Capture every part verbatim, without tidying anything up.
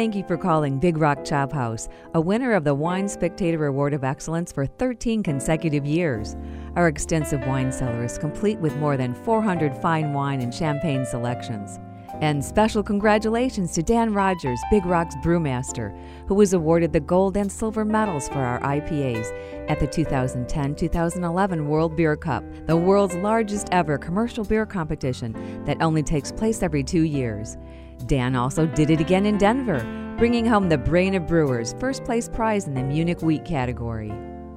Thank you for calling Big Rock Chop House, a winner of the Wine Spectator Award of Excellence for thirteen consecutive years. Our extensive wine cellar is complete with more than four hundred fine wine and champagne selections. And special congratulations to Dan Rogers, Big Rock's brewmaster, who was awarded the gold and silver medals for our I P As at the two thousand ten two thousand eleven World Beer Cup, the world's largest ever commercial beer competition that only takes place every two years. Dan also did it again in Denver, bringing home the Brain of Brewers first place prize in the Munich Wheat category.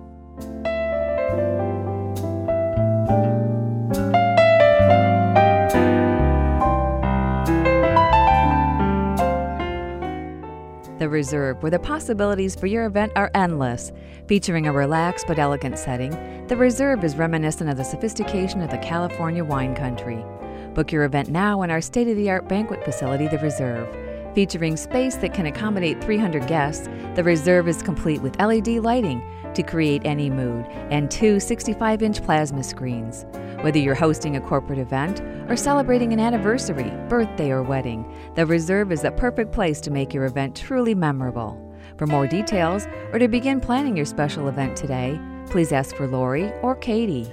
The Reserve, where the possibilities for your event are endless. Featuring a relaxed but elegant setting, The Reserve is reminiscent of the sophistication of the California wine country. Book your event now in our state-of-the-art banquet facility, The Reserve. Featuring space that can accommodate three hundred guests, The Reserve is complete with L E D lighting to create any mood and two sixty-five inch plasma screens. Whether you're hosting a corporate event or celebrating an anniversary, birthday, or wedding, The Reserve is the perfect place to make your event truly memorable. For more details or to begin planning your special event today, please ask for Lori or Katie.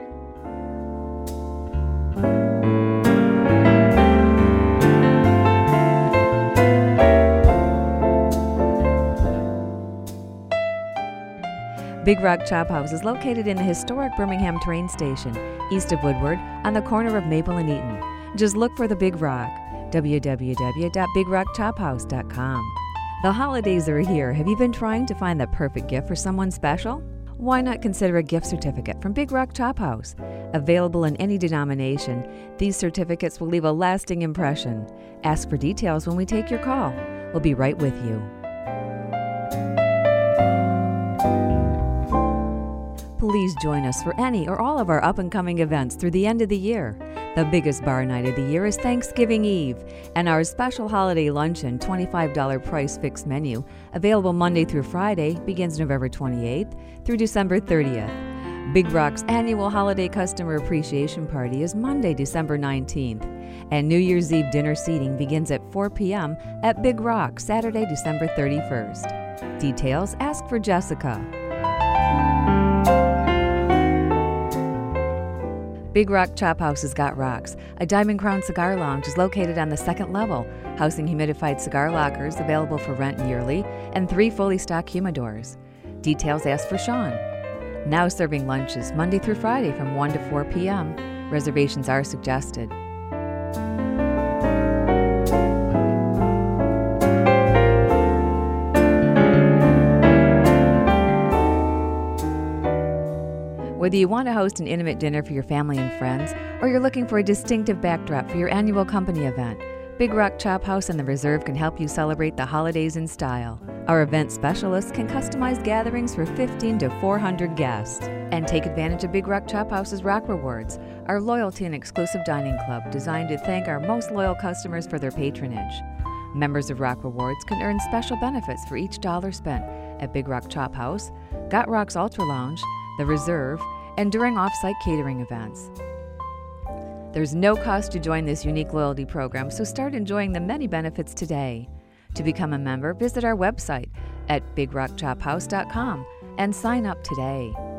Big Rock Chop House is located in the historic Birmingham train station, east of Woodward, on the corner of Maple and Eaton. Just look for the Big Rock, w w w dot big rock chop house dot com. The holidays are here. Have you been trying to find the perfect gift for someone special? Why not consider a gift certificate from Big Rock Chop House? Available in any denomination, these certificates will leave a lasting impression. Ask for details when we take your call. We'll be right with you. Please join us for any or all of our up-and-coming events through the end of the year. The biggest bar night of the year is Thanksgiving Eve, and our special holiday luncheon twenty-five dollars price fixed menu, available Monday through Friday, begins November twenty-eighth through December thirtieth. Big Rock's annual holiday customer appreciation party is Monday, December nineteenth, and New Year's Eve dinner seating begins at four p.m. at Big Rock, Saturday, December thirty-first. Details, ask for Jessica. Big Rock Chop House has got rocks. A Diamond Crown Cigar Lounge is located on the second level, housing humidified cigar lockers available for rent yearly, and three fully stocked humidors. Details, ask for Sean. Now serving lunches Monday through Friday from one to four p.m. Reservations are suggested. Whether you want to host an intimate dinner for your family and friends, or you're looking for a distinctive backdrop for your annual company event, Big Rock Chop House and The Reserve can help you celebrate the holidays in style. Our event specialists can customize gatherings for fifteen to four hundred guests. And take advantage of Big Rock Chop House's Rock Rewards, our loyalty and exclusive dining club designed to thank our most loyal customers for their patronage. Members of Rock Rewards can earn special benefits for each dollar spent at Big Rock Chop House, Got Rock's Ultra Lounge, The Reserve, and during off-site catering events. There's no cost to join this unique loyalty program, so start enjoying the many benefits today. To become a member, visit our website at big rock chop house dot com and sign up today.